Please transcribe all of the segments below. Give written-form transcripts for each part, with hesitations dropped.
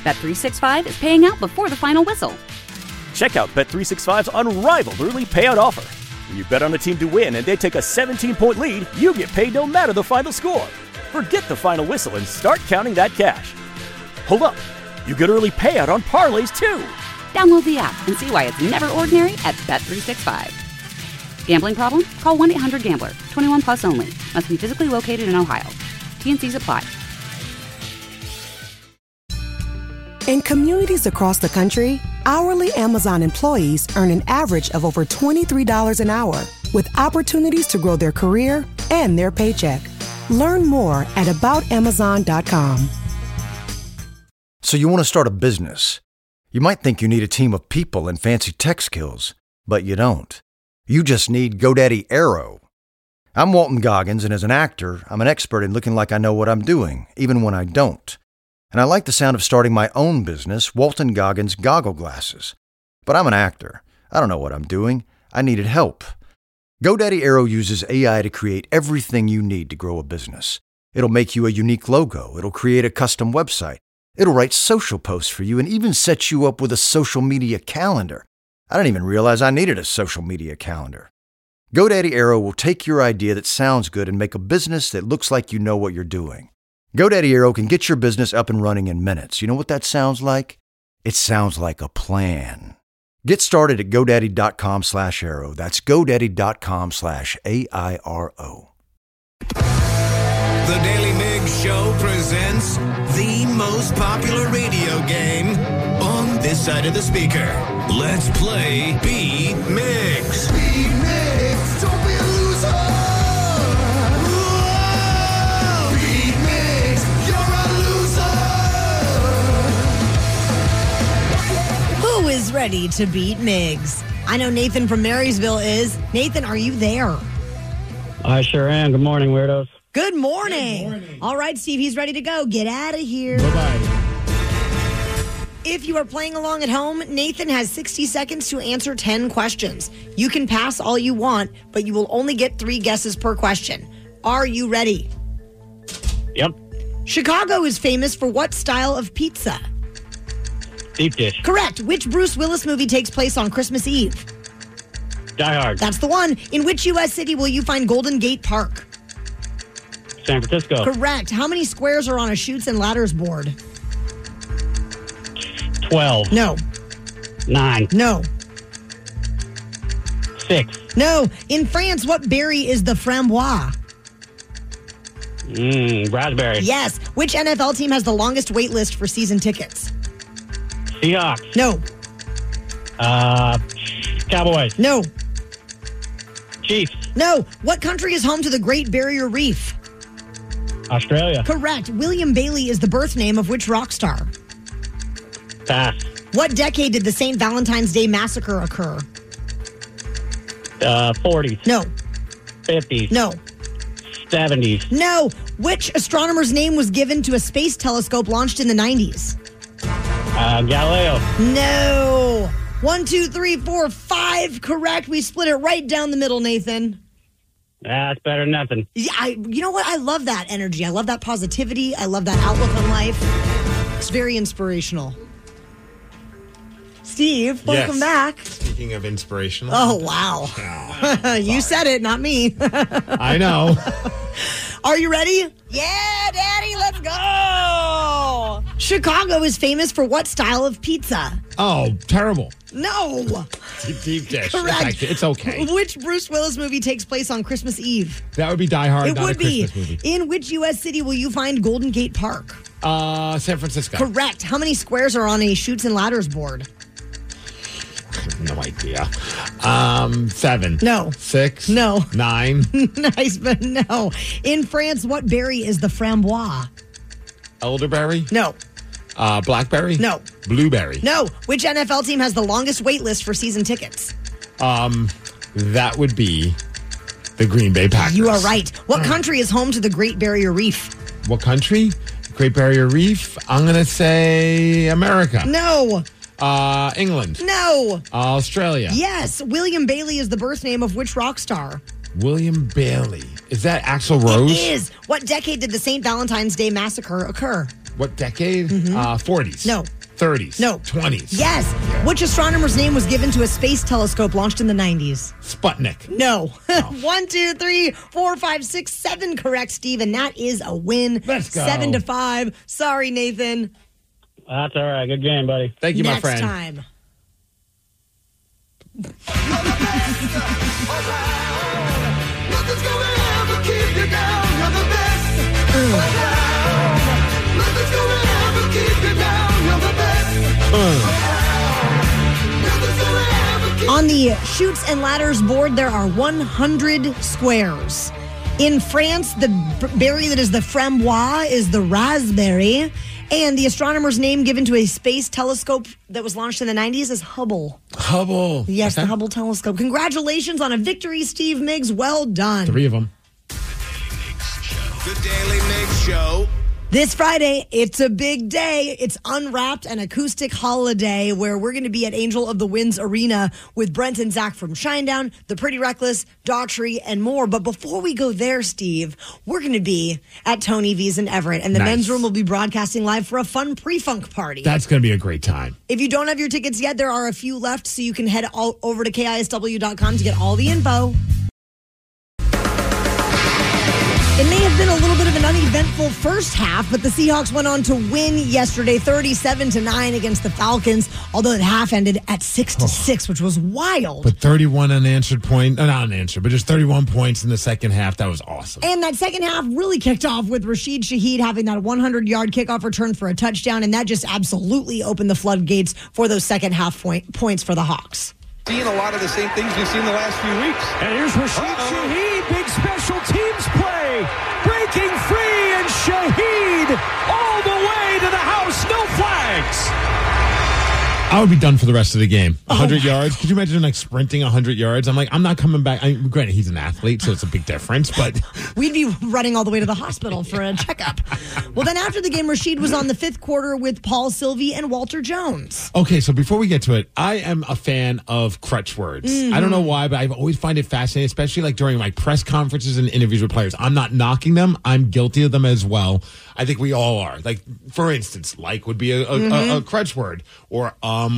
Bet365 is paying out before the final whistle. Check out Bet365's unrivaled early payout offer. When you bet on a team to win and they take a 17-point lead, you get paid no matter the final score. Forget the final whistle and start counting that cash. Hold up. You get early payout on parlays, too. Download the app and see why it's never ordinary at Bet365. Gambling problem? Call 1-800-GAMBLER. 21 plus only. Must be physically located in Ohio. T&Cs apply. In communities across the country, hourly Amazon employees earn an average of over $23 an hour, with opportunities to grow their career and their paycheck. Learn more at aboutamazon.com. So you want to start a business. You might think you need a team of people and fancy tech skills, but you don't. You just need GoDaddy Aero. I'm Walton Goggins, and as an actor, I'm an expert in looking like I know what I'm doing, even when I don't. And I like the sound of starting my own business, Walton Goggins Goggle Glasses. But I'm an actor. I don't know what I'm doing. I needed help. GoDaddy Aero uses AI to create everything you need to grow a business. It'll make you a unique logo. It'll create a custom website. It'll write social posts for you and even set you up with a social media calendar. I didn't even realize I needed a social media calendar. GoDaddy Aero will take your idea that sounds good and make a business that looks like you know what you're doing. GoDaddy Aero can get your business up and running in minutes. You know what that sounds like? It sounds like a plan. Get started at GoDaddy.com/Aero. That's GoDaddy.com/AIRO. The Daily Mig Show presents the most popular radio game on this side of the speaker. Let's play Beat Migs. Beat Migs, don't be a loser. Whoa! Beat Migs, you're a loser. Who is ready to beat Migs? I know Nathan from Marysville is. Nathan, are you there? I sure am. Good morning, weirdos. Good morning. All right, Steve, he's ready to go. Get out of here. Bye-bye. If you are playing along at home, Nathan has 60 seconds to answer 10 questions. You can pass all you want, but you will only get 3 guesses per question. Are you ready? Yep. Chicago is famous for what style of pizza? Deep dish. Correct. Which Bruce Willis movie takes place on Christmas Eve? Die Hard. That's the one. In which U.S. city will you find Golden Gate Park? San Francisco. Correct. How many squares are on a Chutes and Ladders board? 12. No. 9. No. 6. No. In France, what berry is the framboise? Raspberry. Yes. Which NFL team has the longest wait list for season tickets? Seahawks. No. Cowboys. No. Chiefs. No. What country is home to the Great Barrier Reef? Australia. Correct. William Bailey is the birth name of which rock star? Pass. What decade did the St. Valentine's Day Massacre occur? 40s. No. 50s. No. 70s. No. Which astronomer's name was given to a space telescope launched in the 90s? Galileo. No. 1, 2, 3, 4, 5. Correct. We split it right down the middle, Nathan. That's better than nothing. Yeah, you know what? I love that energy. I love that positivity. I love that outlook on life. It's very inspirational. Steve, welcome back. Speaking of inspirational. Oh, wow. You said it, not me. I know. Are you ready? Yeah, Daddy, let's go. Chicago is famous for what style of pizza? Oh, terrible. No. Deep dish. Correct. It's okay. Which Bruce Willis movie takes place on Christmas Eve? That would be Die Hard, It not would a Christmas be. movie. In which U.S. city will you find Golden Gate Park? San Francisco. Correct. How many squares are on a Chutes and Ladders board? No idea. 7. No. 6. No. 9. Nice, but no. In France, what berry is the framboise? Elderberry. No. Blackberry. No. Blueberry. No. Which NFL team has the longest wait list for season tickets? That would be the Green Bay Packers. You are right. What country is home to the Great Barrier Reef? What country? Great Barrier Reef. I'm going to say America. No. England. No. Australia. Yes. William Bailey is the birth name of which rock star? William Bailey. Is that Axl Rose? It is. What decade did the St. Valentine's Day Massacre occur? what decade? 40s. No. 30s. No. 20s. Yes. Which astronomer's name was given to a space telescope launched in the 90s? Sputnik. No. 1, 2, 3, 4, 5, 6, 7 correct, Steve, and that is a win. Let's go. 7-5. Sorry, Nathan. That's all right. Good game, buddy. Thank you, my Next friend. time. On the Chutes and Ladders board, there are 100 squares. In France, the berry that is the framboise is the raspberry. And the astronomer's name given to a space telescope that was launched in the 90s is Hubble. Hubble. Yes, the Hubble telescope. Congratulations on a victory, Steve Miggs. Well done. 3 of them. The Daily Mix Show. This Friday, it's a big day. It's Unwrapped, an acoustic holiday where we're going to be at Angel of the Winds Arena with Brent and Zach from Shinedown, The Pretty Reckless, Daughtry, and more. But before we go there, Steve, we're going to be at Tony V's in Everett, and the men's room will be broadcasting live for a fun pre-funk party. That's going to be a great time. If you don't have your tickets yet, there are a few left, so you can head all over to KISW.com to get all the info. It may have been a little bit of an uneventful first half, but the Seahawks went on to win yesterday 37-9 against the Falcons, although the half ended at 6-6, which was wild. But 31 unanswered point, not unanswered, but just 31 points in the second half. That was awesome. And that second half really kicked off with Rashid Shaheed having that 100-yard kickoff return for a touchdown, and that just absolutely opened the floodgates for those second half points for the Hawks. Seeing a lot of the same things we've seen the last few weeks. And here's Rashid Shaheed, big special teams play, breaking free, and Shaheed all the way to the house, no flags. I would be done for the rest of the game. 100 yards. Could you imagine like sprinting 100 yards? I'm like, I'm not coming back. Granted, he's an athlete, so it's a big difference, but we'd be running all the way to the hospital for a checkup. Well, then after the game, Rashid was on the fifth quarter with Paul Sylvie and Walter Jones. Okay, so before we get to it, I am a fan of crutch words. I don't know why, but I always find it fascinating, especially like during my press conferences and interviews with players. I'm not knocking them. I'm guilty of them as well. I think we all are. Like, for instance, like would be a crutch word, or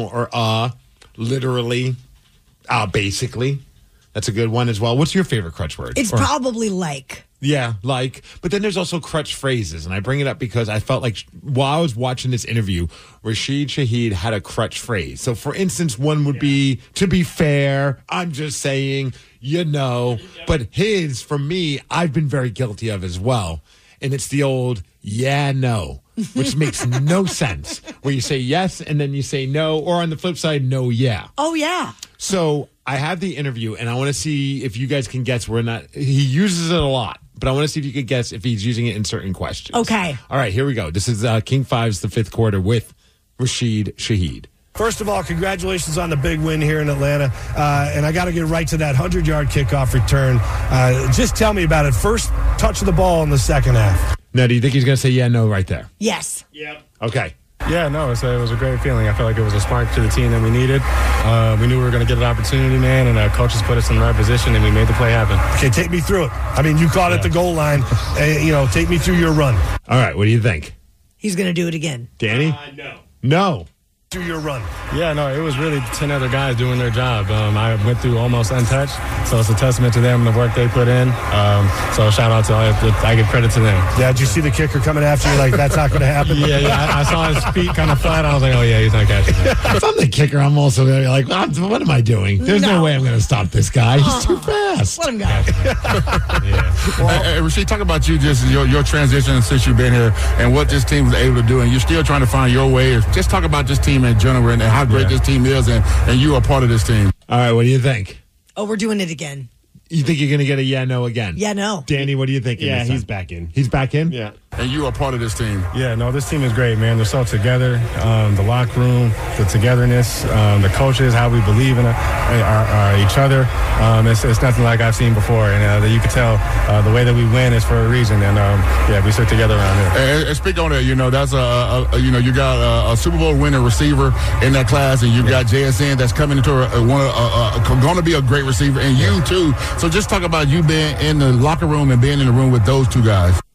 literally, basically. That's a good one as well. What's your favorite crutch word? It's probably like. Yeah, like. But then there's also crutch phrases, and I bring it up because I felt like while I was watching this interview, Rashid Shaheed had a crutch phrase. So, for instance, one would be, to be fair, I'm just saying, you know. But his, for me, I've been very guilty of as well. And it's the old, yeah, no, which makes no sense. Where you say yes and then you say no, or on the flip side, no, yeah. Oh, yeah. So I have the interview, and I want to see if you guys can guess. He uses it a lot, but I want to see if you could guess if he's using it in certain questions. Okay. All right, here we go. This is King Five's The Fifth Quarter with Rashid Shaheed. First of all, congratulations on the big win here in Atlanta. And I got to get right to that 100-yard kickoff return. Just tell me about it. First touch of the ball in the second half. Now, do you think he's going to say yeah, no right there? Yes. Yep. Okay. Yeah, no, it was a great feeling. I felt like it was a spark to the team that we needed. We knew we were going to get an opportunity, man, and our coaches put us in the right position, and we made the play happen. Okay, take me through it. I mean, you caught at the goal line. Take me through your run. All right, what do you think? He's going to do it again. Danny? No. No. Through your run. Yeah, no, it was really 10 other guys doing their job. I went through almost untouched, so it's a testament to them and the work they put in. So shout out to all. I give credit to them. Yeah, did you see the kicker coming after you like that's not going to happen? Yeah, I saw his feet kind of flat. I was like, oh yeah, he's not catching it. If I'm the kicker, I'm also going to be like, what am I doing? There's no way I'm going to stop this guy. He's too fast. Let him go. Well, Rashid, talk about your transition since you've been here and what this team was able to do, and you're still trying to find your way. Just talk about this team in general and how great this team is, and you are part of this team. All right, what do you think? Oh, we're doing it again. You think you're going to get a yeah, no again? Yeah, no. Danny, what do you think? Yeah, he's back in. He's back in? Yeah. And you are part of this team. Yeah, no, this team is great, man. They're so together. The locker room, the togetherness, the coaches, how we believe in each other. It's nothing like I've seen before. And you can tell the way that we win is for a reason. And, we stick together around here. And speak on that, that's you got a Super Bowl winning receiver in that class, and you got JSN that's coming into going to be a great receiver, and you too. So just talk about you being in the locker room and being in the room with those two guys.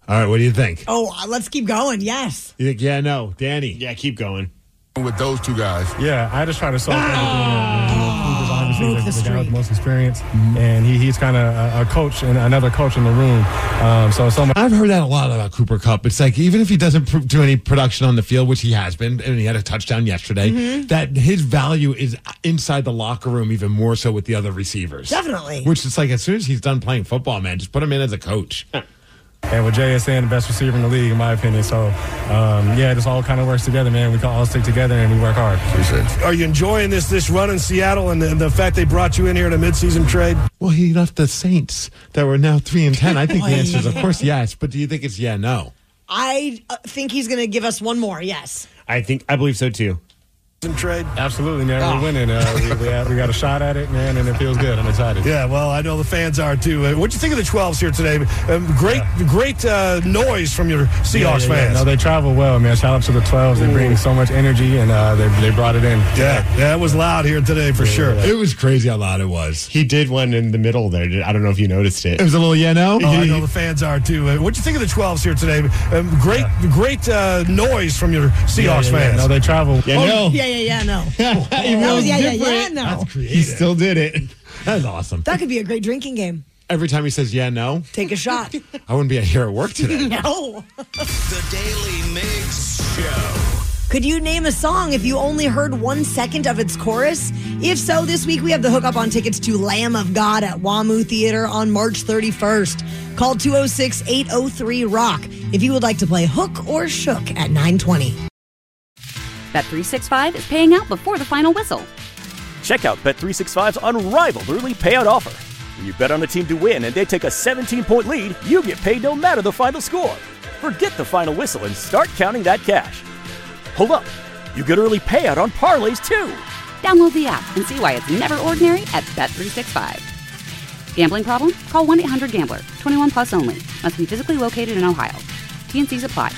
All right, what do you think? Oh, let's keep going. Yes. You think, yeah, no. Danny? Yeah, keep going. With those two guys. Yeah, I just try to solve everything. Cooper's obviously the guy with the most experience, Mm-hmm. and he's kind of a coach and another coach in the room. I've heard that a lot about Cooper Kupp. It's like, even if he doesn't do any production on the field, which he has been, and he had a touchdown yesterday, that his value is inside the locker room even more so with the other receivers. Definitely. Which is like, as soon as he's done playing football, man, just put him in as a coach. And with JSN, the best receiver in the league, in my opinion. So, this all kind of works together, man. We can all stick together and we work hard. Are you enjoying this run in Seattle and the fact they brought you in here in a midseason trade? Well, he left the Saints that were now 3-10. I think the answer is, of course, yes. But do you think it's no? I think he's going to give us one more. Yes. I believe so too. Trade? Absolutely, man. We're winning. We got a shot at it, man, and it feels good. I'm excited. Yeah, well, I know the fans are too. What'd you think of the 12s here today? Great noise from your Seahawks fans. No, they travel well, man. Shout out to the 12s. They bring so much energy, and they brought it in. Yeah, it was loud here today for sure. It was crazy how loud it was. He did one in the middle there. I don't know if you noticed it. It was a little no. Oh, I know the fans are too. What'd you think of the 12s here today? Great noise from your Seahawks fans. No, they travel. Yeah, no. No. That's creative. He still did it. That's awesome. That could be a great drinking game. Every time he says no, take a shot. I wouldn't be here at work today. No. The Daily Mix Show. Could you name a song if you only heard 1 second of its chorus? If so, this week we have the hookup on tickets to Lamb of God at WAMU Theater on March 31st. Call 206-803-ROCK if you would like to play Hook or Shook at 9:20. Bet365 is paying out before the final whistle. Check out Bet365's unrivaled early payout offer. When you bet on a team to win and they take a 17-point lead, you get paid no matter the final score. Forget the final whistle and start counting that cash. Hold up. You get early payout on parlays, too. Download the app and see why it's never ordinary at Bet365. Gambling problem? Call 1-800-GAMBLER. 21 plus only. Must be physically located in Ohio. T&Cs apply.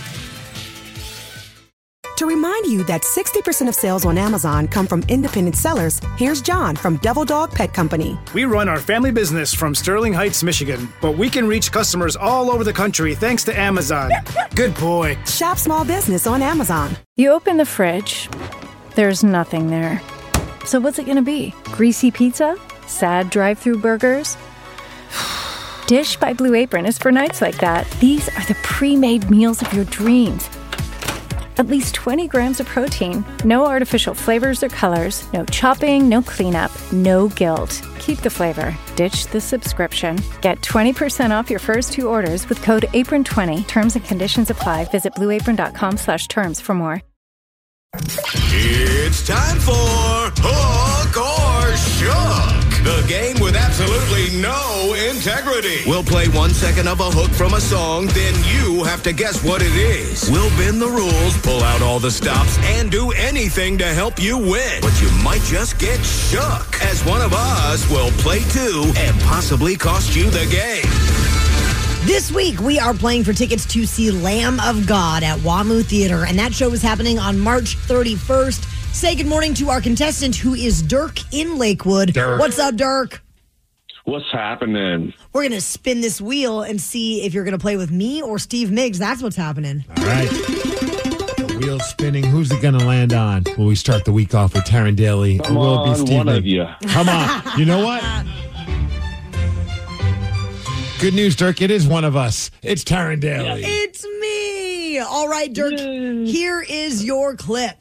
To remind you that 60% of sales on Amazon come from independent sellers, here's John from Devil Dog Pet Company. We run our family business from Sterling Heights, Michigan, but we can reach customers all over the country thanks to Amazon. Good boy. Shop small business on Amazon. You open the fridge, there's nothing there. So what's it going to be? Greasy pizza? Sad drive-through burgers? Dish by Blue Apron is for nights like that. These are the pre-made meals of your dreams. At least 20 grams of protein, no artificial flavors or colors, no chopping, no cleanup, no guilt. Keep the flavor. Ditch the subscription. Get 20% off your first 2 orders with code APRON20. Terms and conditions apply. Visit blueapron.com/terms for more. It's time for Hook or Shook, the game with absolutely no integrity. We'll play 1 second of a hook from a song, then you have to guess what it is. We'll bend the rules, pull out all the stops, and do anything to help you win. But you might just get shook, as one of us will play too and possibly cost you the game. This week, we are playing for tickets to see Lamb of God at WAMU Theater, and that show is happening on March 31st. Say good morning to our contestant, who is Dirk in Lakewood. Dirk. What's up, Dirk? What's happening? We're going to spin this wheel and see if you're going to play with me or Steve Miggs. That's what's happening. All right. The wheel's spinning. Who's it going to land on? Will we start the week off with Taryn Daly? Come or will it be on, Steve one Miggs? of you. Come on. You know what? Good news, Dirk. It is one of us. It's Taryn Daly. It's me. All right, Dirk. Here is your clip.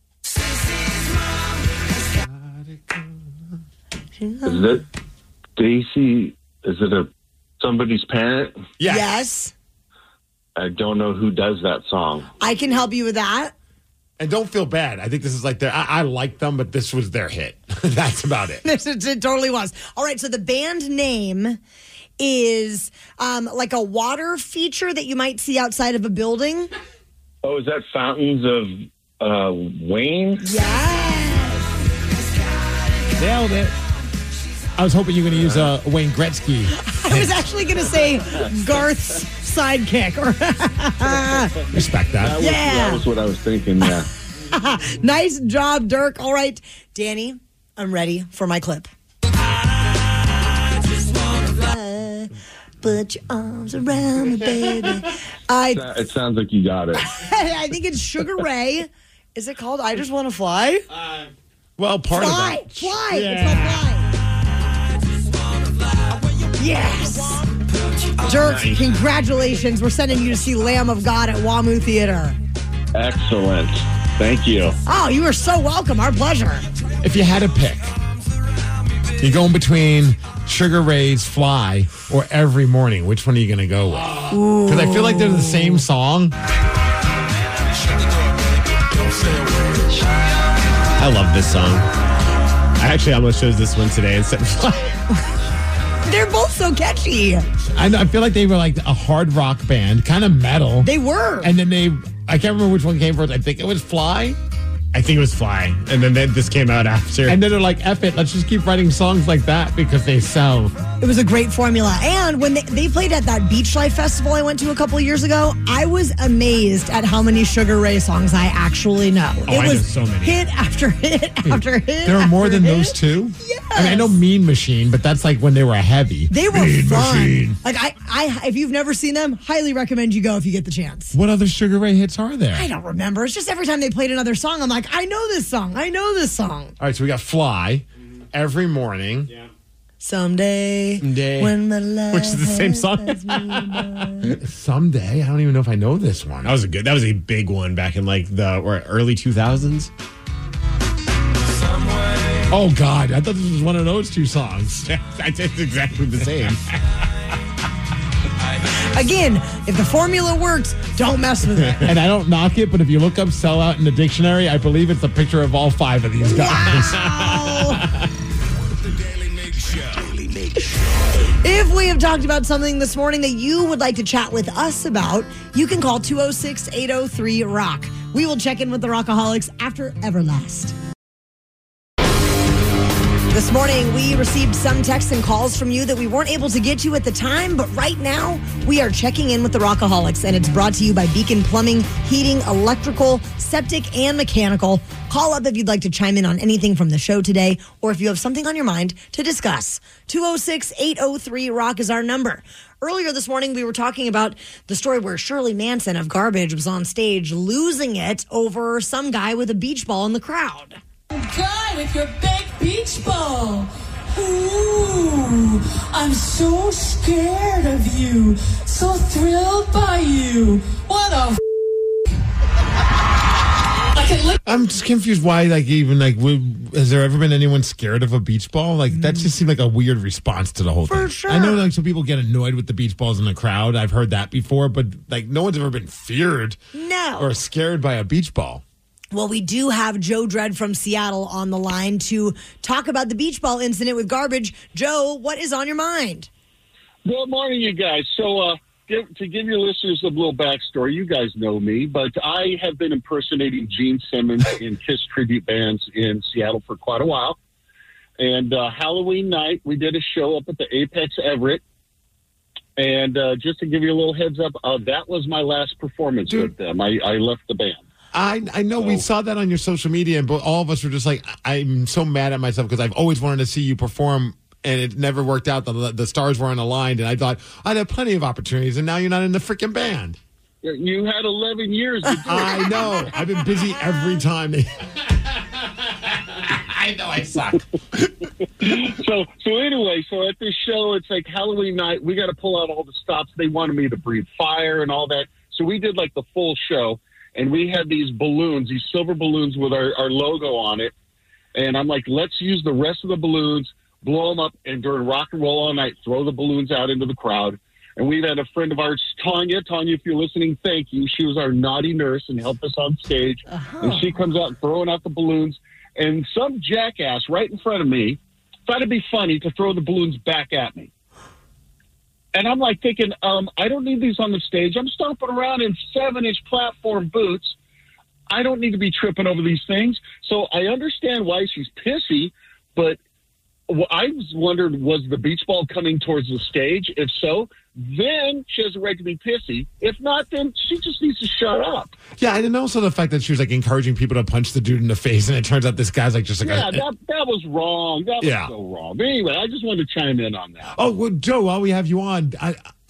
Is it Daisy? Is it somebody's parent? Yes. I don't know who does that song. I can help you with that. And don't feel bad. I think this is like their. I like them, but this was their hit. That's about it. It totally was. All right, so the band name is like a water feature that you might see outside of a building. Oh, is that Fountains of Wayne? Nailed it. I was hoping you were going to use Wayne Gretzky. I was actually going to say Garth's sidekick. Respect that. That was what I was thinking, yeah. Nice job, Dirk. All right, Danny, I'm ready for my clip. Put your arms around me, baby. It sounds like you got it. I think it's Sugar Ray. Is it called I Just Want to Fly? Well, part Fly. of that. Fly. Yeah. It's called Fly. Yes. Dirk, congratulations. We're sending you to see Lamb of God at WAMU Theater. Excellent. Thank you. Oh, you are so welcome. Our pleasure. If you had to pick, you're going between Sugar Ray's Fly or Every Morning. Which one are you going to go with? Because I feel like they're the same song. I love this song. I actually almost chose this one today instead of Fly. They're both so catchy. I feel like they were like a hard rock band, kind of metal. They were. And then I can't remember which one came first. I think it was Fly. I think it was Fly. And then this came out after. And then they're like, F it, let's just keep writing songs like that because they sell. It was a great formula. And when they played at that Beach Life Festival I went to a couple of years ago, I was amazed at how many Sugar Ray songs I actually know. I know so many. Hit after hit after hit. There are more than those two? Yes. I mean, I know Mean Machine, but that's like when they were heavy. They were Mean fun. Machine. Like I if you've never seen them, highly recommend you go if you get the chance. What other Sugar Ray hits are there? I don't remember. It's just every time they played another song, I'm like, I know this song. I know this song. All right, so we got Fly, Every Morning. Yeah. Someday, when my life which is the same song. Someday, I don't even know if I know this one. That was a big one back in like the early 2000s. Oh God, I thought this was one of those two songs. It's exactly the same. Again, if the formula works, don't mess with it. And I don't knock it, but if you look up Sellout in the dictionary, I believe it's a picture of all five of these guys. Wow. If we have talked about something this morning that you would like to chat with us about, you can call 206-803-ROCK. We will check in with the Rockaholics after Everlast. This morning, we received some texts and calls from you that we weren't able to get to at the time, but right now, we are checking in with the Rockaholics, and it's brought to you by Beacon Plumbing, Heating, Electrical, Septic, and Mechanical. Call up if you'd like to chime in on anything from the show today, or if you have something on your mind to discuss. 206-803-ROCK is our number. Earlier this morning, we were talking about the story where Shirley Manson of Garbage was on stage losing it over some guy with a beach ball in the crowd. Guy with your big beach ball. Ooh, I'm so scared of you. So thrilled by you. What a I'm just confused why, has there ever been anyone scared of a beach ball? Like, that just seemed like a weird response to the whole thing. For sure. I know, some people get annoyed with the beach balls in the crowd. I've heard that before, but, no one's ever been feared or scared by a beach ball. Well, we do have Joe Dredd from Seattle on the line to talk about the beach ball incident with Garbage. Joe, what is on your mind? Good morning, you guys. So, to give your listeners a little backstory, you guys know me, but I have been impersonating Gene Simmons in KISS tribute bands in Seattle for quite a while. And Halloween night, we did a show up at the Apex Everett. And just to give you a little heads up, that was my last performance with them. I left the band. I know we saw that on your social media, but all of us were just like, I'm so mad at myself because I've always wanted to see you perform, and it never worked out. The stars weren't aligned, and I thought I'd have plenty of opportunities, and now you're not in the freaking band. You had 11 years. To do I know. I've been busy every time. I know I suck. So anyway, at this show, it's like Halloween night. We got to pull out all the stops. They wanted me to breathe fire and all that. So we did the full show. And we had these balloons, these silver balloons with our logo on it. And I'm like, let's use the rest of the balloons, blow them up, and during Rock and Roll All Night, throw the balloons out into the crowd. And we had a friend of ours, Tanya. Tanya, if you're listening, thank you. She was our naughty nurse and helped us on stage. And she comes out throwing out the balloons. And some jackass right in front of me thought it'd be funny to throw the balloons back at me. And I'm thinking, I don't need these on the stage. I'm stomping around in 7-inch platform boots. I don't need to be tripping over these things. So I understand why she's pissy, but I was wondered, was the beach ball coming towards the stage? If so, then she has a right to be pissy. If not, then she just needs to shut up. Yeah, and also the fact that she was encouraging people to punch the dude in the face, and it turns out this guy's that was wrong. That was so wrong. But anyway, I just wanted to chime in on that. Oh, well, Joe, while we have you on,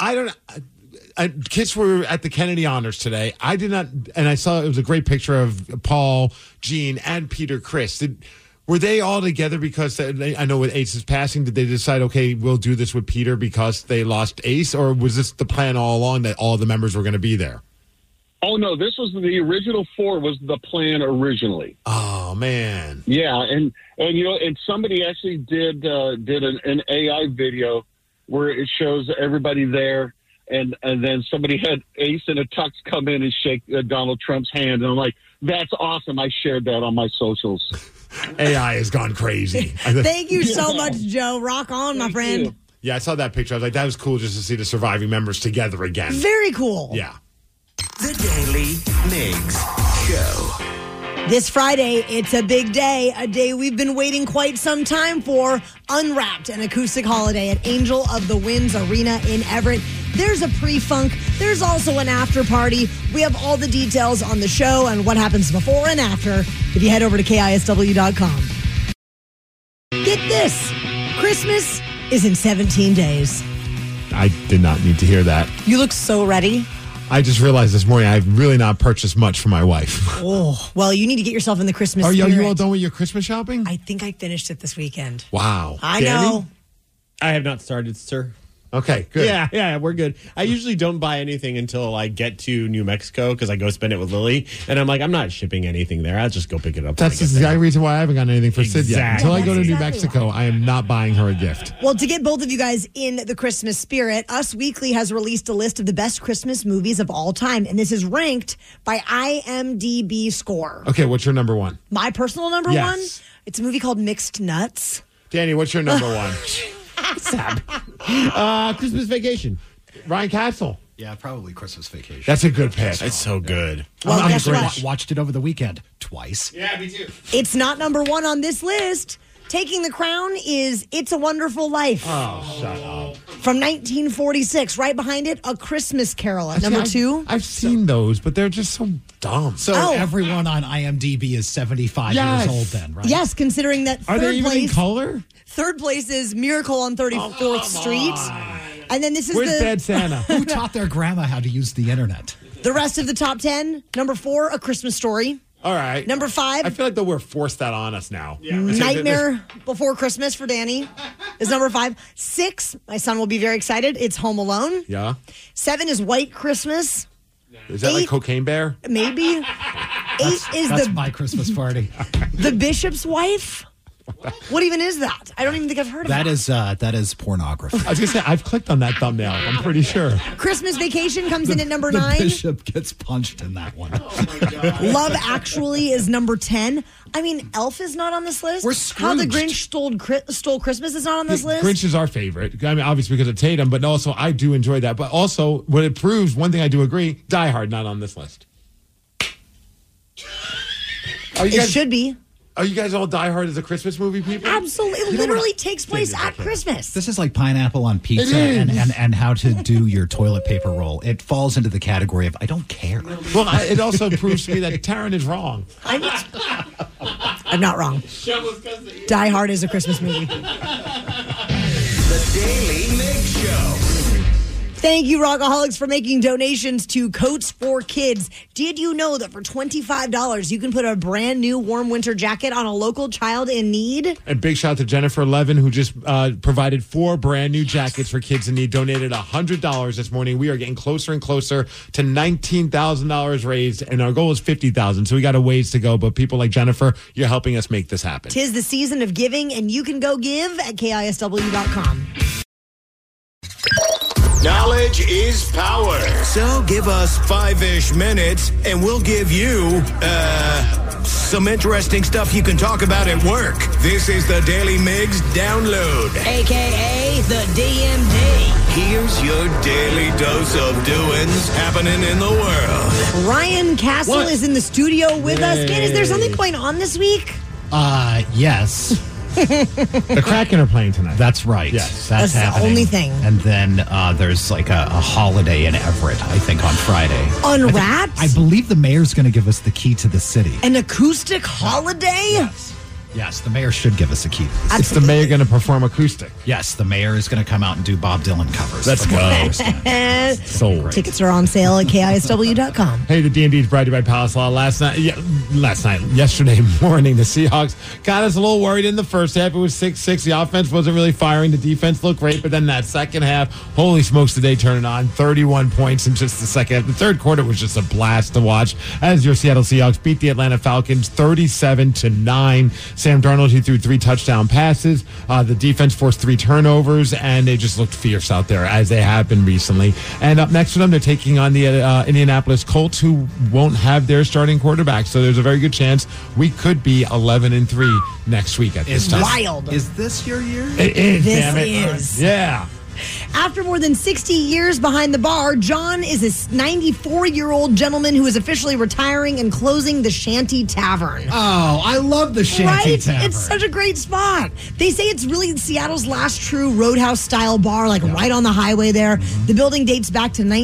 I don't. Kids were at the Kennedy Honors today. I did not, and I saw it was a great picture of Paul, Gene, and Peter Criss. Were they all together because I know with Ace's passing, did they decide, okay, we'll do this with Peter because they lost Ace, or was this the plan all along that all the members were going to be there? Oh, no, this was the original 4 was the plan originally. Oh, man. Yeah, and somebody actually did an AI video where it shows everybody there, and then somebody had Ace in a tux come in and shake Donald Trump's hand, and I'm like, that's awesome. I shared that on my socials. AI has gone crazy. Thank you so much, Joe. Rock on, my friend. You. Yeah, I saw that picture. I was like, that was cool just to see the surviving members together again. Very cool. Yeah. The Daily Migs Show. This Friday, it's a big day, a day we've been waiting quite some time for. Unwrapped, an acoustic holiday at Angel of the Winds Arena in Everett. There's a pre-funk. There's also an after party. We have all the details on the show and what happens before and after if you head over to KISW.com. Get this. Christmas is in 17 days. I did not need to hear that. You look so ready. I just realized this morning I've really not purchased much for my wife. Oh, well, you need to get yourself in the Christmas spirit. spirit. Are you all done with your Christmas shopping? I think I finished it this weekend. Wow. I Danny? know. I have not started, sir. Okay, good. Yeah, we're good. I usually don't buy anything until I get to New Mexico because I go spend it with Lily. And I'm like, I'm not shipping anything there. I'll just go pick it up. That's the exact reason why I haven't gotten anything for Sid yet. Until I go to New Mexico, I am not buying her a gift. Well, to get both of you guys in the Christmas spirit, Us Weekly has released a list of the best Christmas movies of all time. And this is ranked by IMDb score. Okay, what's your number one? My personal number one? It's a movie called Mixed Nuts. Danny, what's your number one? Christmas Vacation. Ryan Castle. Yeah, probably Christmas Vacation. That's a good pick. It's so good. Well, guess what? Watched it over the weekend twice. Yeah, me too. It's not number one on this list. Taking the crown is It's a Wonderful Life. Oh, shut up. From 1946. Right behind it, A Christmas Carol at number 2. I've seen those, but they're just so dumb. So everyone on IMDb is 75 years old then, right? Yes, considering that Are third they even place, in color? Third place is Miracle on 34th Street. And then this is Where's Bad Santa? Who taught their grandma how to use the internet? The rest of the top 10. Number 4, A Christmas Story. All right. Number 5. I feel like we're forced that on us now. Yeah. Nightmare Before Christmas for Danny is number 5. 6, my son will be very excited. It's Home Alone. Yeah. 7 is White Christmas. Is that 8, like Cocaine Bear? Maybe. 8 is that's my Christmas party. The Bishop's Wife. What even is that? I don't even think I've heard of that. That is pornography. I was going to say, I've clicked on that thumbnail. I'm pretty sure. Christmas Vacation comes in at number the 9. Bishop gets punched in that one. Oh my God. Love Actually is number 10. I mean, Elf is not on this list. We're How the Scrooged. Grinch Stole Christmas is not on this list. Grinch is our favorite. I mean, obviously because of Tatum, but also I do enjoy that. But also, what it proves, one thing I do agree, Die Hard not on this list. It should be. Are you guys all Die Hard as a Christmas movie people? Absolutely. It literally takes place at Christmas. This is like pineapple on pizza and how to do your toilet paper roll. It falls into the category of I don't care. Well, it also proves to me that Taryn is wrong. I'm not wrong. Die Hard is a Christmas movie. The Daily Migs Show. Thank you, Rockaholics, for making donations to Coats for Kids. Did you know that for $25, you can put a brand new warm winter jacket on a local child in need? And big shout out to Jennifer Levin, who just provided 4 brand new jackets for kids in need, donated $100 this morning. We are getting closer and closer to $19,000 raised, and our goal is $50,000. So we got a ways to go, but people like Jennifer, you're helping us make this happen. 'Tis the season of giving, and you can go give at KISW.com. Knowledge is power. So give us 5-ish minutes and we'll give you, some interesting stuff you can talk about at work. This is the Daily Migs Download. AKA the DMD. Here's your daily dose of doings happening in the world. Ryan Castle is in the studio with us. Man, is there something going on this week? Yes. The Kraken are playing tonight. That's right. Yes. That's happening. the only thing. And then there's like a holiday in Everett, I think, on Friday. Unwrapped? I believe the mayor's going to give us the key to the city. An acoustic holiday? Yes. Yes, the mayor should give us a key. Is the mayor going to perform acoustic? Yes, the mayor is going to come out and do Bob Dylan covers. Let's go. Sold. Tickets are on sale at KISW.com. Hey, the D&D is brought to you by Palace Law. Yesterday morning, the Seahawks got us a little worried in the first half. It was 6-6. The offense wasn't really firing. The defense looked great, but then that second half, holy smokes, did they turn it on. 31 points in just the second half. The third quarter was just a blast to watch as your Seattle Seahawks beat the Atlanta Falcons 37-9. Sam Darnold, he threw 3 touchdown passes. The defense forced 3 turnovers, and they just looked fierce out there, as they have been recently. And up next for them, they're taking on the Indianapolis Colts, who won't have their starting quarterback. So there's a very good chance we could be 11-3 next week at this time. Wild. Is this your year? It is, This damn it. is. Yeah. After more than 60 years behind the bar, John is a 94-year-old gentleman who is officially retiring and closing the Shanty Tavern. Oh, I love the Shanty Tavern. It's such a great spot. They say it's really Seattle's last true Roadhouse-style bar, right on the highway there. Mm-hmm. The building dates back to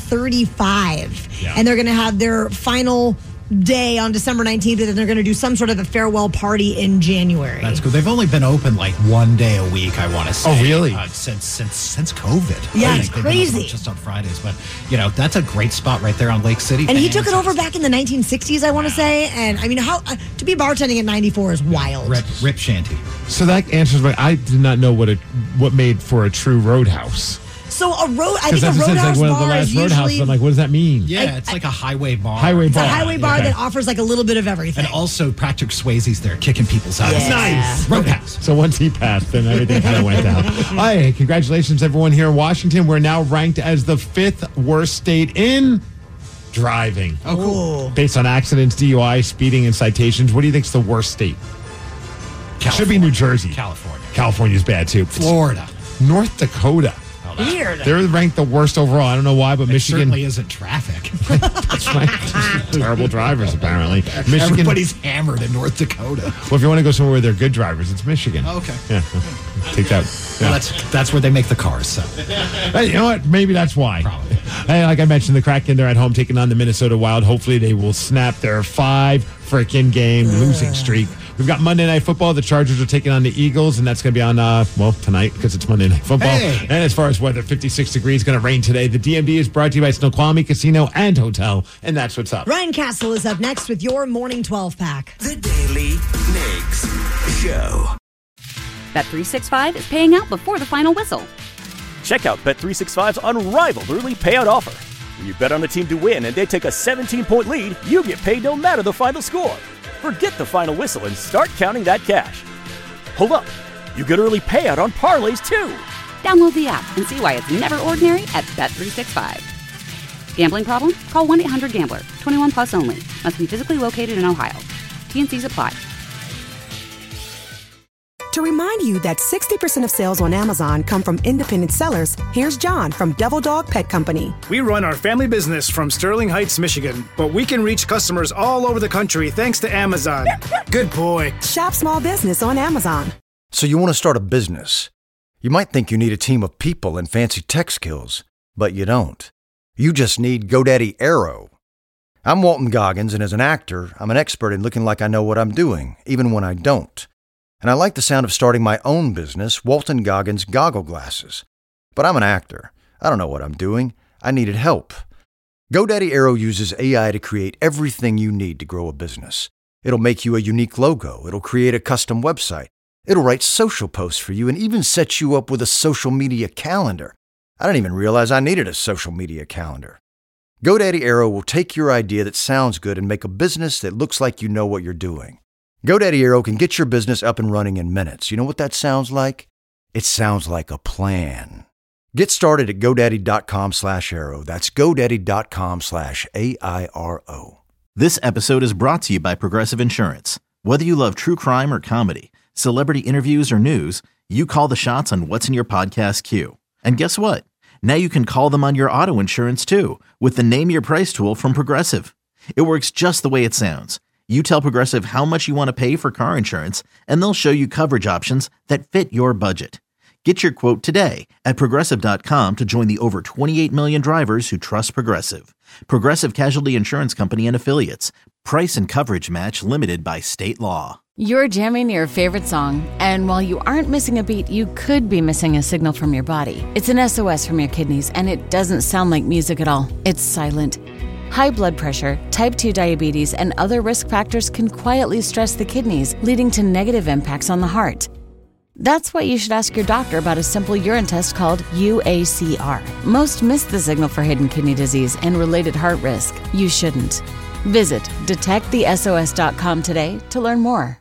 1935. Yeah. And they're going to have their final day on December 19th, and then they're going to do some sort of a farewell party in January. That's cool. They've only been open 1 day a week, I want to say. Oh, really? Since COVID. Yeah, I it's think they've been open crazy. just on Fridays, but that's a great spot right there on Lake City. And he took it over back in the 1960s, I want to say. And I mean, how to be bartending at 94 is wild. Rip Shanty. So that answers I did not know what made for a true Roadhouse. So I think a Because Roadhouse one of the bar last is Roadhouses. usually I'm like, what does that mean? Yeah, it's like a highway bar. it's a highway bar that offers a little bit of everything. And also Patrick Swayze's there kicking people's ass. Yeah. Nice. Roadhouse. So once he passed, then everything kind of went down. Hey, congratulations, everyone here in Washington. We're now ranked as the 5th worst state in driving. Oh, cool. Based on accidents, DUI, speeding, and citations. What do you think's the worst state? California. Should be New Jersey. California. California's bad, too. Florida. North Dakota. Weird. They're ranked the worst overall. I don't know why, but It Michigan. certainly isn't traffic. That's right. Terrible drivers, apparently. Michigan. Everybody's hammered in North Dakota. Well, if you want to go somewhere where they're good drivers, it's Michigan. Oh, okay. Yeah. Take that. Well, that's where they make the cars. So Hey, you know what? Maybe that's why. Probably. Hey, like I mentioned, the Kraken, they're at home taking on the Minnesota Wild. Hopefully they will snap their 5 freaking game losing streak. We've got Monday Night Football. The Chargers are taking on the Eagles, and that's going to be on, tonight because it's Monday Night Football. Hey. And as far as weather, 56 degrees, going to rain today. The DMD is brought to you by Snoqualmie Casino and Hotel, and that's what's up. Ryan Castle is up next with your morning 12 pack. The Daily Mix Show. Bet365 is paying out before the final whistle. Check out Bet365's unrivaled early payout offer. When you bet on a team to win and they take a 17-point lead, you get paid no matter the final score. Forget the final whistle and start counting that cash. Hold up. You get early payout on parlays, too. Download the app and see why it's never ordinary at Bet365. Gambling problem? Call 1-800-GAMBLER. 21 plus only. Must be physically located in Ohio. T&Cs apply. To remind you that 60% of sales on Amazon come from independent sellers, here's John from Devil Dog Pet Company. We run our family business from Sterling Heights, Michigan, but we can reach customers all over the country thanks to Amazon. Good boy. Shop small business on Amazon. So you want to start a business. You might think you need a team of people and fancy tech skills, but you don't. You just need GoDaddy Aero. I'm Walton Goggins, and as an actor, I'm an expert in looking like I know what I'm doing, even when I don't. And I like the sound of starting my own business, Walton Goggins Goggle Glasses. But I'm an actor. I don't know what I'm doing. I needed help. GoDaddy Aero uses AI to create everything you need to grow a business. It'll make you a unique logo. It'll create a custom website. It'll write social posts for you and even set you up with a social media calendar. I didn't even realize I needed a social media calendar. GoDaddy Aero will take your idea that sounds good and make a business that looks like you know what you're doing. GoDaddy Aero can get your business up and running in minutes. You know what that sounds like? It sounds like a plan. Get started at GoDaddy.com/Aero. That's GoDaddy.com/AIRO. This episode is brought to you by Progressive Insurance. Whether you love true crime or comedy, celebrity interviews or news, you call the shots on what's in your podcast queue. And guess what? Now you can call them on your auto insurance too with the Name Your Price tool from Progressive. It works just the way it sounds. You tell Progressive how much you want to pay for car insurance, and they'll show you coverage options that fit your budget. Get your quote today at Progressive.com to join the over 28 million drivers who trust Progressive. Progressive Casualty Insurance Company and Affiliates. Price and coverage match limited by state law. You're jamming your favorite song, and while you aren't missing a beat, you could be missing a signal from your body. It's an SOS from your kidneys, and it doesn't sound like music at all. It's silent. High blood pressure, type 2 diabetes, and other risk factors can quietly stress the kidneys, leading to negative impacts on the heart. That's why you should ask your doctor about a simple urine test called UACR. Most miss the signal for hidden kidney disease and related heart risk. You shouldn't. Visit detectthesos.com today to learn more.